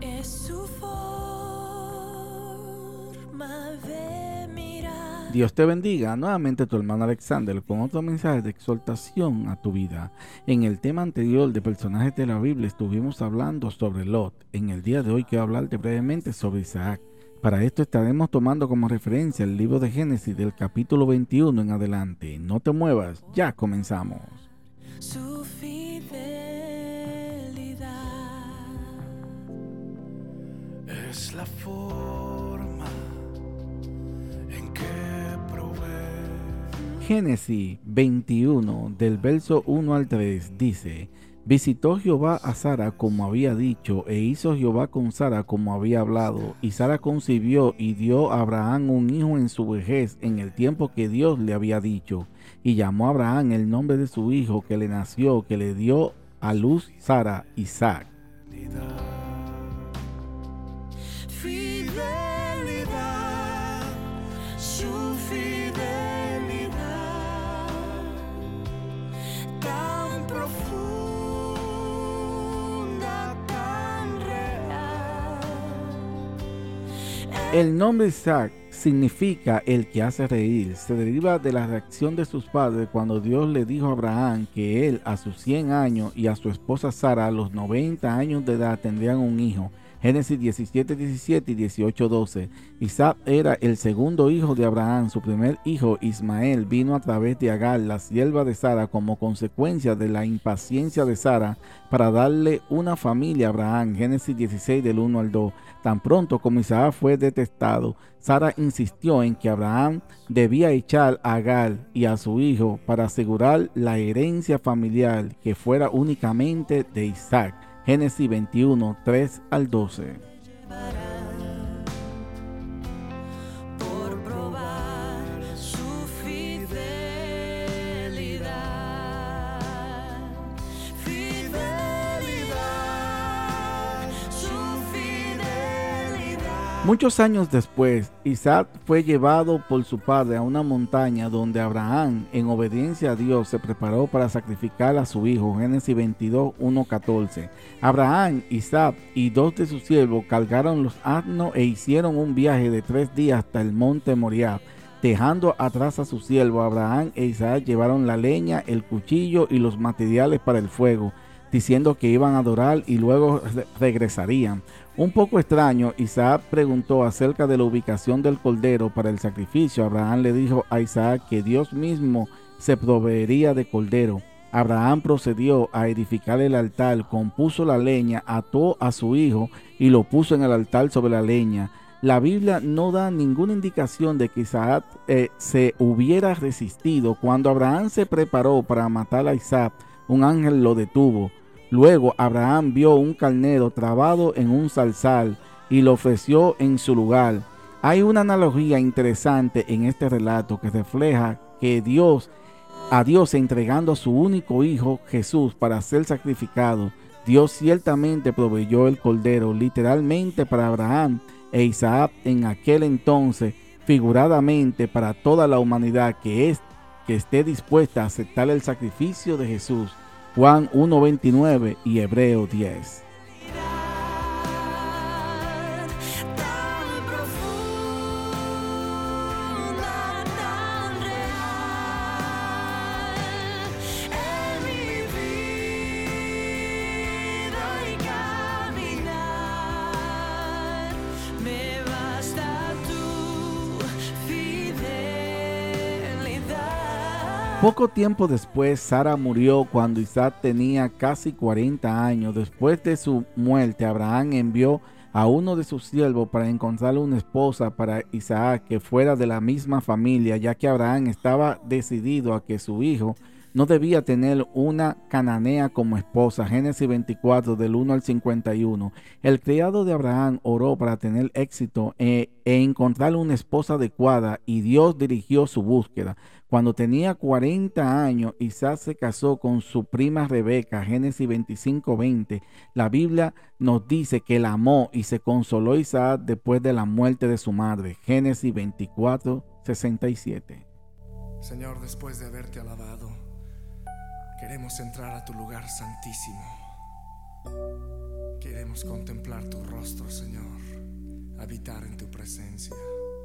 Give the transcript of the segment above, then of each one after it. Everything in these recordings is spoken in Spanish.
Es su forma de mirar. Dios te bendiga. Nuevamente tu hermano Alexander con otro mensaje de exhortación a tu vida. En el tema anterior de personajes de la Biblia estuvimos hablando sobre Lot. En el día de hoy quiero hablarte brevemente sobre Isaac. Para esto estaremos tomando como referencia el libro de Génesis del capítulo 21 en adelante. No te muevas, ya comenzamos. Su fidelidad es la forma en que provee. Génesis 21 del verso 1 al 3 dice: Visitó Jehová a Sara como había dicho, e hizo Jehová con Sara como había hablado. Y Sara concibió y dio a Abraham un hijo en su vejez, en el tiempo que Dios le había dicho. Y llamó a Abraham el nombre de su hijo que le nació, que le dio a luz Sara, Isaac. Fidelidad, su fidelidad, tan profunda, tan real. El nombre Isaac significa el que hace reír. Se deriva de la reacción de sus padres cuando Dios le dijo a Abraham que él a sus 100 años y a su esposa Sara a los 90 años de edad tendrían un hijo. Génesis 17:17 y 18:12. Isaac era el segundo hijo de Abraham. Su primer hijo, Ismael, vino a través de Agar, la sierva de Sara, como consecuencia de la impaciencia de Sara para darle una familia a Abraham. Génesis 16 del 1 al 2. Tan pronto como Isaac fue detestado, Sara insistió en que Abraham debía echar a Agar y a su hijo para asegurar la herencia familiar que fuera únicamente de Isaac. Génesis 21, 3 al 12. por probar su fidelidad. Fidelidad, su fidelidad. Muchos años después, Isaac fue llevado por su padre a una montaña donde Abraham, en obediencia a Dios, se preparó para sacrificar a su hijo. Génesis 22, 1-14. Abraham, Isaac y 2 de sus siervos cargaron los asnos e hicieron un viaje de 3 días hasta el monte Moriah. Dejando atrás a sus siervos, Abraham e Isaac llevaron la leña, el cuchillo y los materiales para el fuego, diciendo que iban a adorar y luego regresarían. Un poco extraño, Isaac preguntó acerca de la ubicación del cordero para el sacrificio. Abraham le dijo a Isaac que Dios mismo se proveería de cordero. Abraham procedió a edificar el altar, compuso la leña, ató a su hijo y lo puso en el altar sobre la leña. La Biblia no da ninguna indicación de que Isaac se hubiera resistido. Cuando Abraham se preparó para matar a Isaac, un ángel lo detuvo. Luego Abraham vio un carnero trabado en un zarzal y lo ofreció en su lugar. Hay una analogía interesante en este relato que refleja que a Dios entregando a su único hijo Jesús para ser sacrificado. Dios ciertamente proveyó el cordero literalmente para Abraham e Isaac en aquel entonces, figuradamente para toda la humanidad que esté dispuesta a aceptar el sacrificio de Jesús. Juan 1:29 y Hebreo 10. Tan profunda, tan real. En mi vida y caminar me basta tu fidelidad. Poco tiempo después, Sara murió cuando Isaac tenía casi 40 años. Después de su muerte, Abraham envió a uno de sus siervos para encontrarle una esposa para Isaac que fuera de la misma familia, ya que Abraham estaba decidido a que su hijo no debía tener una cananea como esposa. Génesis 24 del 1 al 51. El criado de Abraham oró para tener éxito e encontrar una esposa adecuada y Dios dirigió su búsqueda. Cuando tenía 40 años, Isaac se casó con su prima Rebeca. Génesis 25:20. La Biblia nos dice que la amó y se consoló Isaac después de la muerte de su madre. Génesis 24:67. Señor, después de haberte alabado, queremos entrar a tu lugar santísimo. Queremos contemplar tu rostro, Señor, habitar en tu presencia.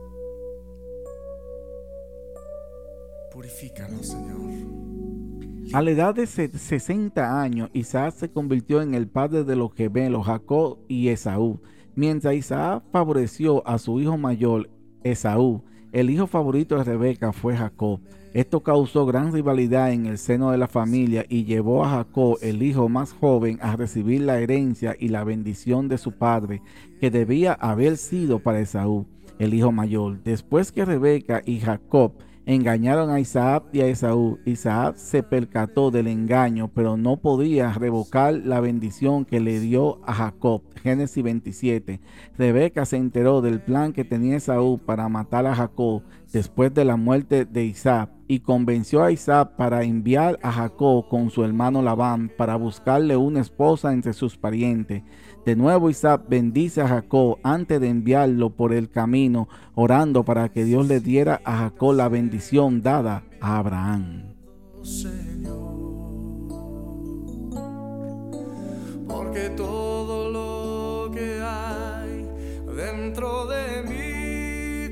Purifícanos, Señor. A la edad de 60 años, Isaac se convirtió en el padre de los gemelos Jacob y Esaú. Mientras Isaac favoreció a su hijo mayor, Esaú, el hijo favorito de Rebeca fue Jacob. Esto causó gran rivalidad en el seno de la familia y llevó a Jacob, el hijo más joven, a recibir la herencia y la bendición de su padre, que debía haber sido para Esaú, el hijo mayor. Después que Rebeca y Jacob engañaron a Isaac y a Esaú, Isaac se percató del engaño, pero no podía revocar la bendición que le dio a Jacob. Génesis 27. Rebeca se enteró del plan que tenía Esaú para matar a Jacob después de la muerte de Isaac y convenció a Isaac para enviar a Jacob con su hermano Labán para buscarle una esposa entre sus parientes. De nuevo Isaac bendice a Jacob antes de enviarlo por el camino, orando para que Dios le diera a Jacob la bendición dada a Abraham. Señor, porque todo lo que hay dentro de mi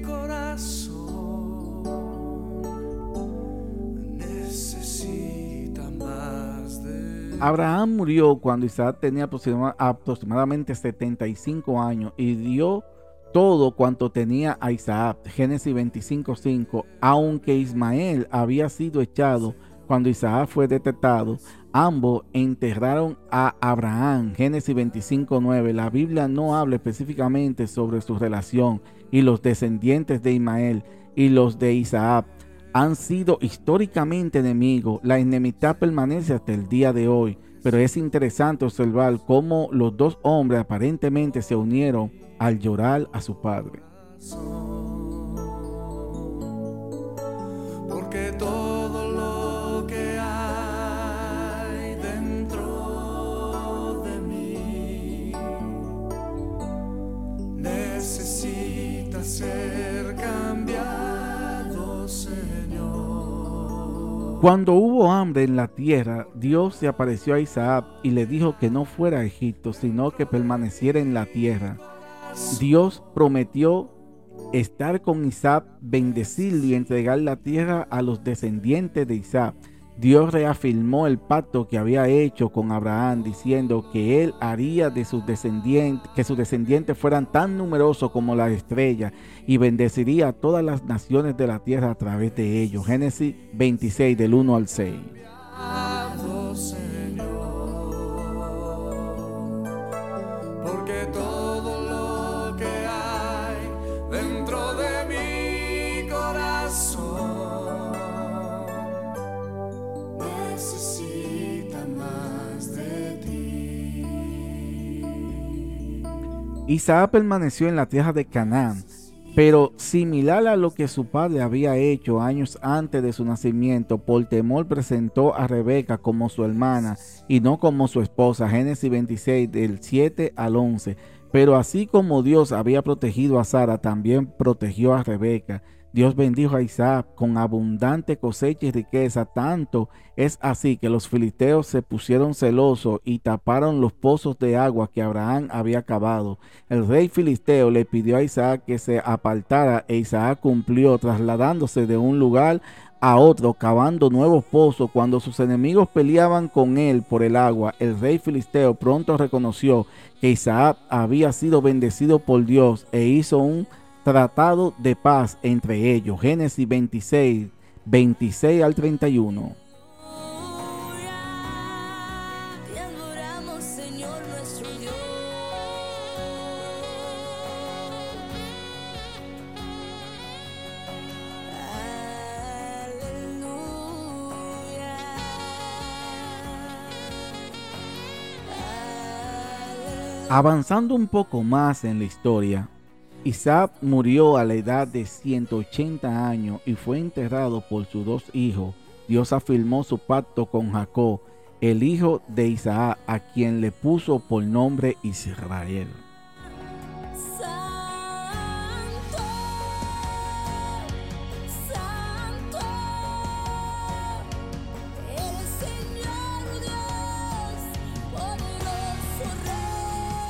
corazón necesita más de... Abraham murió cuando Isaac tenía aproximadamente 75 años y dio todo cuanto tenía a Isaac. Génesis 25:5. Aunque Ismael había sido echado cuando Isaac fue detectado, ambos enterraron a Abraham. Génesis 25:9. La Biblia no habla específicamente sobre su relación, y los descendientes de Ismael y los de Isaac han sido históricamente enemigos. La enemistad permanece hasta el día de hoy, pero es interesante observar cómo los dos hombres aparentemente se unieron al llorar a su padre. Porque todo lo que hay dentro de mí necesita ser cambiado, Señor. Cuando hubo hambre en la tierra, Dios se apareció a Isaac y le dijo que no fuera a Egipto, sino que permaneciera en la tierra. Dios prometió estar con Isaac, bendecirlo y entregar la tierra a los descendientes de Isaac. Dios reafirmó el pacto que había hecho con Abraham, diciendo que él haría de sus descendientes, que sus descendientes fueran tan numerosos como las estrellas, y bendeciría a todas las naciones de la tierra a través de ellos. Génesis 26, del 1 al 6. Señor, porque todo lo que hay dentro de mi corazón necesita más de ti. Isaac permaneció en la tierra de Canaán, pero similar a lo que su padre había hecho años antes de su nacimiento, por temor presentó a Rebeca como su hermana y no como su esposa. Génesis 26, del 7 al 11. Pero así como Dios había protegido a Sara, también protegió a Rebeca. Dios bendijo a Isaac con abundante cosecha y riqueza, tanto es así que los filisteos se pusieron celosos y taparon los pozos de agua que Abraham había cavado. El rey filisteo le pidió a Isaac que se apartara e Isaac cumplió, trasladándose de un lugar a otro, cavando nuevos pozos. Cuando sus enemigos peleaban con él por el agua, el rey filisteo pronto reconoció que Isaac había sido bendecido por Dios e hizo un tratado de paz entre ellos. Génesis 26, 26 al 31. Te adoramos, Señor nuestro Dios. Aleluya. Avanzando un poco más en la historia, Isaac murió a la edad de 180 años y fue enterrado por sus dos hijos. Dios afirmó su pacto con Jacob, el hijo de Isaac, a quien le puso por nombre Israel. Santo, Santo, el Señor Dios, poderoso Rey.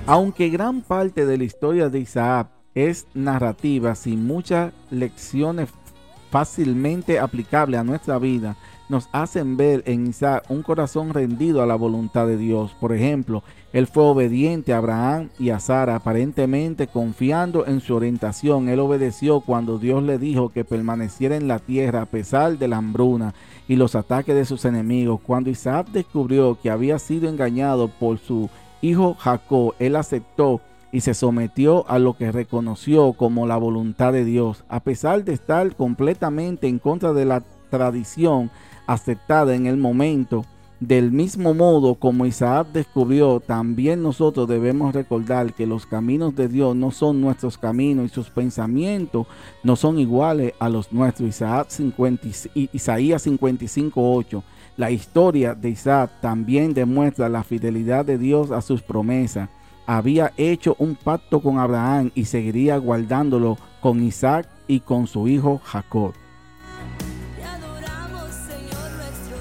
Aunque gran parte de la historia de Isaac es narrativa sin muchas lecciones fácilmente aplicables a nuestra vida, nos hacen ver en Isaac un corazón rendido a la voluntad de Dios. Por ejemplo, él fue obediente a Abraham y a Sara, aparentemente confiando en su orientación. Él obedeció cuando Dios le dijo que permaneciera en la tierra a pesar de la hambruna y los ataques de sus enemigos. Cuando Isaac descubrió que había sido engañado por su hijo Jacob, él aceptó y se sometió a lo que reconoció como la voluntad de Dios. A pesar de estar completamente en contra de la tradición aceptada en el momento, del mismo modo como Isaac descubrió, también nosotros debemos recordar que los caminos de Dios no son nuestros caminos y sus pensamientos no son iguales a los nuestros. Isaías 55:8. La historia de Isaac también demuestra la fidelidad de Dios a sus promesas. Había hecho un pacto con Abraham y seguiría guardándolo con Isaac y con su hijo Jacob. Te adoramos, Señor nuestro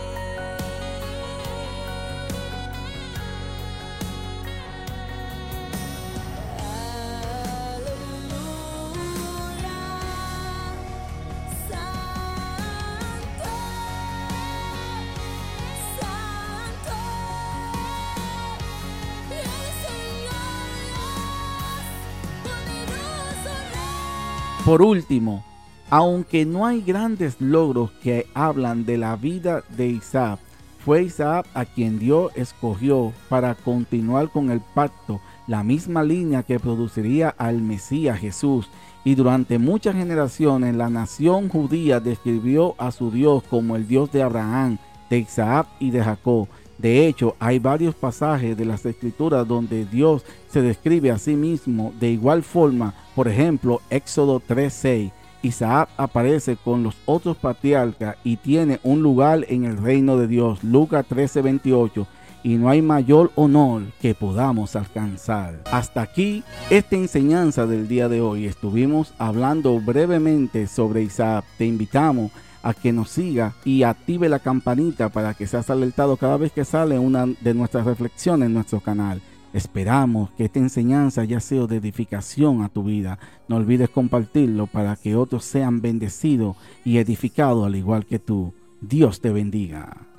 Por último, aunque no hay grandes logros que hablan de la vida de Isaac, fue Isaac a quien Dios escogió para continuar con el pacto, la misma línea que produciría al Mesías Jesús. Y durante muchas generaciones la nación judía describió a su Dios como el Dios de Abraham, de Isaac y de Jacob. De hecho, hay varios pasajes de las Escrituras donde Dios se describe a sí mismo de igual forma. Por ejemplo, Éxodo 3:6. Isaac aparece con los otros patriarcas y tiene un lugar en el reino de Dios. Lucas 13:28. Y no hay mayor honor que podamos alcanzar. Hasta aquí esta enseñanza del día de hoy. Estuvimos hablando brevemente sobre Isaac. Te invitamos a que nos siga y active la campanita para que seas alertado cada vez que sale una de nuestras reflexiones en nuestro canal. Esperamos que esta enseñanza haya sido de edificación a tu vida. No olvides compartirlo para que otros sean bendecidos y edificados al igual que tú. Dios te bendiga.